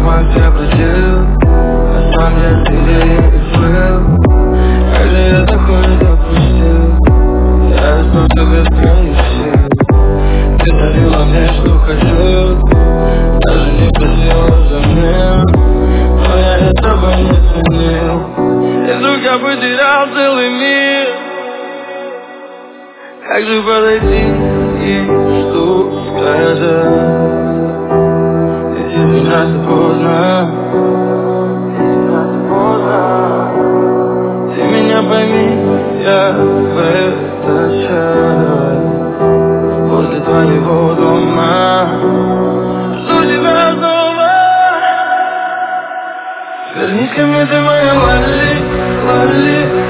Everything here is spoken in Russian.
моих я просил, а сам я сидел и плыл. Как же я такое допустил? Я остался без крайних сил. Ты дарила мне, что хочу, даже не просила взамен, но я этого не ценил. И вдруг я потерял целый мир. Как же подойти и что сказать? Ведь ужасно поздно. Ты меня пойми, я в этот час возле твоего дома жду тебя снова. Вернись ко мне, ты моя Лали, Лали.